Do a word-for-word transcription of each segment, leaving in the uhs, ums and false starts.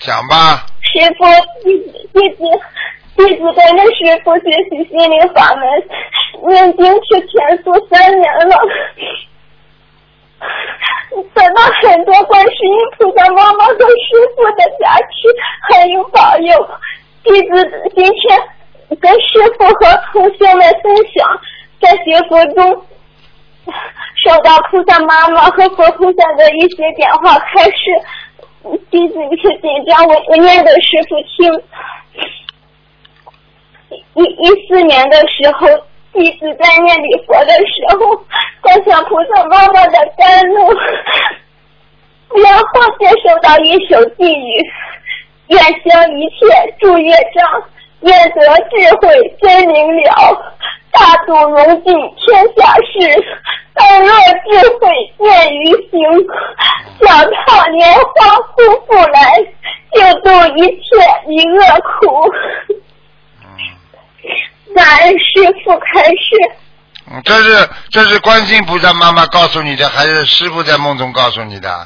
讲吧。 师父，弟子弟子弟子跟着师父学习心灵法门，念经去天竺三年了，得到很多观世音菩萨妈妈和师父的加持还有保佑。弟子今天跟师父和同学们分享，在学佛中收到菩萨妈妈和佛菩萨的一些电话开示，弟子有些紧张，我我念给师父听。一一四年的时候，弟子在念礼佛的时候，在向菩萨妈妈的甘露，然后接收到一首寄语：愿消一切诸业障，愿得智慧真明了，大度融尽天下事，般若智慧见于行，脚踏莲花夫妇来，救度一切离恶苦。感恩师父开示。 嗯，这是这是观世音菩萨妈妈告诉你的，还是师父在梦中告诉你的？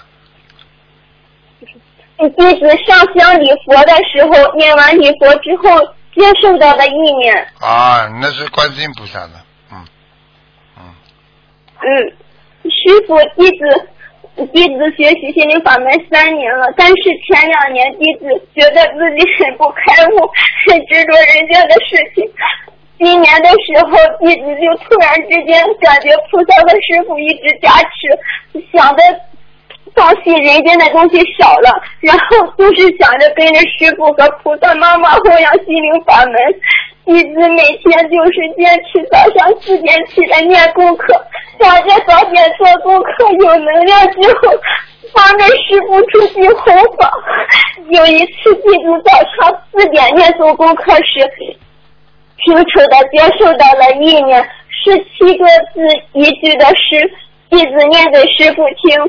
弟子上香礼佛的时候，念完礼佛之后接受到的意念。 啊，那是观世音菩萨的，嗯嗯。 嗯，师父，弟子弟子学习心灵法门三年了，但是前两年弟子觉得自己很不开悟，很执着人间的事情。今年的时候，弟子就突然之间感觉菩萨和师父一直加持，想的东西人间的东西少了，然后就是想着跟着师父和菩萨妈妈弘扬心灵法门。弟子每天就是坚持早上四点起来念功课，想着早点做功课有能量之后帮着师父出去弘法。有一次弟子早上四点念做功课时，清楚的接受到了意念，是七个字一句的诗，弟子念给师父听。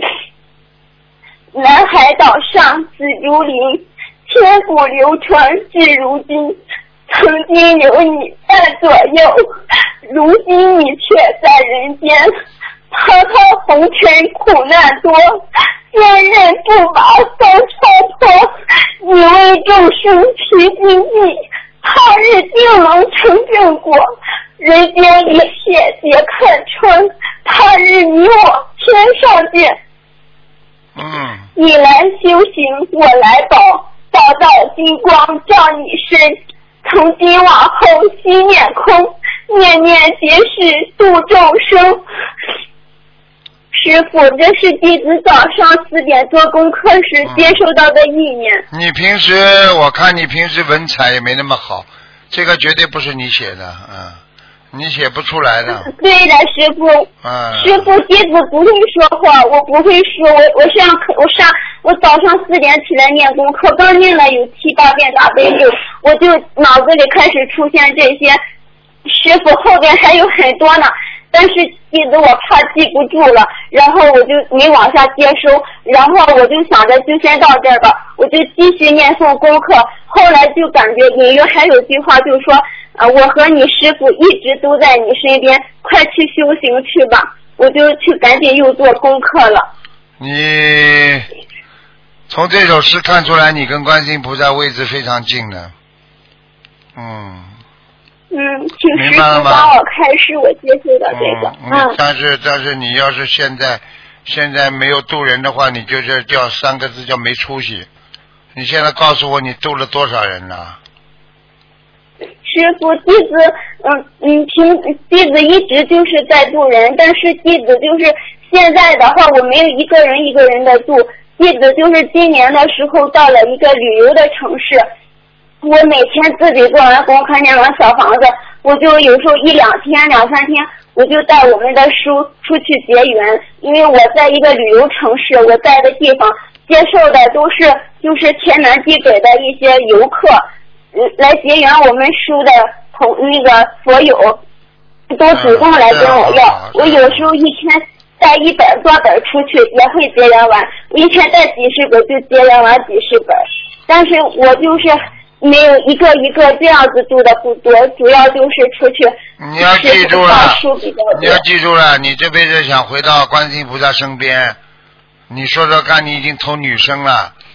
南海岛上紫竹林，千古流传至如今，曾经有你在左右，如今你却在人间，滔滔红尘苦难多，坚韧不拔三超脱，你为众生披荆棘，他日定能成正果，人间一切别看穿，他日你我天上见。 嗯， 你来修行，我来保，道道金光照你身，从今往后心念空，念念皆是度众生。师父，这是弟子早上四点做功课时接收到的意念。 嗯、你平时我看你平时文采也没那么好，这个绝对不是你写的，嗯，你写不出来的。 对的，师父。 嗯。 师父，弟子不会说话，我不会说，我我上课，我上我早上四点起来念功课，刚念了有七八遍大悲咒，我就脑子里开始出现这些。师父后边还有很多呢，但是弟子我怕记不住了，然后我就没往下接收，然后我就想着就先到这儿吧，我就继续念诵功课。后来就感觉隐约还有句话就说啊，我和你师父一直都在你身边，快去修行去吧，我就去赶紧又做功课了。 你从这首诗看出来你跟观世音菩萨位置非常近的。嗯嗯，请师父帮我开示，我接受到这个。 嗯，嗯但是但是你要是现在现在没有渡人的话，你就是叫三个字叫没出息。你现在告诉我你渡了多少人了？ 师父，弟子嗯嗯，平弟子一直就是在渡人，但是弟子就是现在的话，我没有一个人一个人的渡。弟子就是今年的时候到了一个旅游的城市，我每天自己做完功课念完小房子，我就有时候一两天两三天，我就带我们的书出去结缘。因为我在一个旅游城市，我在的地方接受的都是就是天南地北的一些游客来结缘我们书的同那个所有都主动来跟我要，我有时候一天带一本多本出去也会结缘完，我一天带几十本就结缘完几十本，但是我就是没有一个一个这样子读的不多，主要就是出去。 你要记住了，你要记住了，你这辈子想回到观世音菩萨身边，你说说看，你已经投女生了，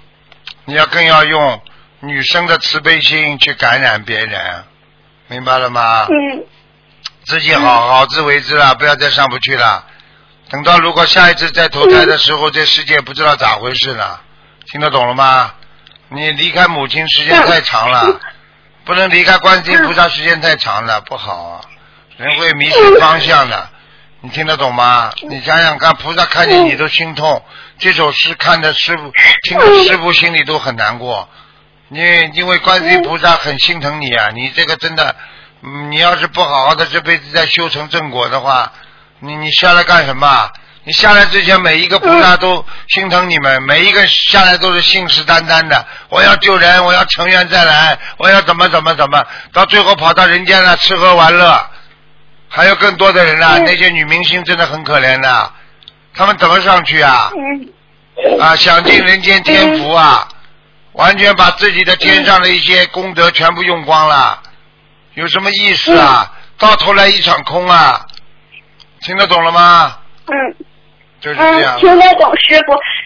你要更要用女生的慈悲心去感染别人，明白了吗？ 嗯。 自己好好自为之了，不要再上不去了。等到如果下一次再投胎的时候，这世界不知道咋回事了，听得懂了吗？你离开母亲时间太长了，不能离开观世音菩萨时间太长了，不好啊，人会迷失方向的。你听得懂吗？你想想看，菩萨看见你都心痛，这首诗看的师傅听的师傅心里都很难过。你因为观世音菩萨很心疼你啊，你这个真的，嗯，你要是不好好的这辈子再修成正果的话，你你下来干什么？你下来之前每一个菩萨都心疼你们，每一个下来都是信誓旦旦的，我要救人，我要成愿再来，我要怎么怎么怎么，到最后跑到人间了吃喝玩乐。还有更多的人啊，那些女明星真的很可怜的，他们怎么上去啊？啊，享尽人间天福啊，完全把自己的天上的一些功德全部用光了，有什么意思啊？到头来一场空啊！听得懂了吗？ 嗯。 就是这样。 嗯，听得懂师傅。